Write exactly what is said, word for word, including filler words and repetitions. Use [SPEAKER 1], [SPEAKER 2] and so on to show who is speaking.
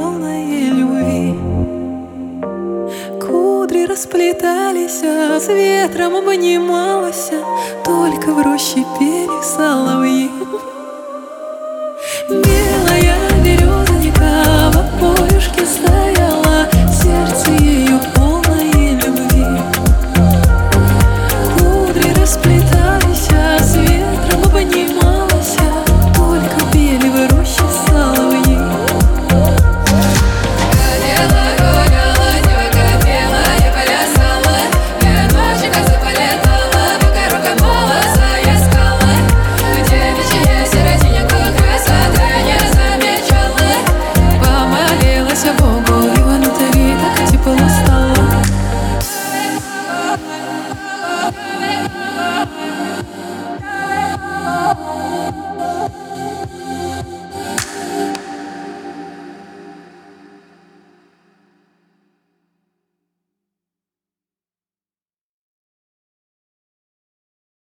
[SPEAKER 1] полное любви. Кудри расплетались, а с ветром обнималась, только в роще пели соловьи. Белая березонька в опоюшке стояла, сердце ее полное любви. Кудри расплетались, а с ветром обнималась, только пели в роще соловьи.
[SPEAKER 2] Ходила, гуляла, девка пела и плясала, веночек заполетала, пока рука волоса искала. Девичья сиротиньку красоты не замечала.
[SPEAKER 1] Помолилась Богу, и внутри так тепло стало.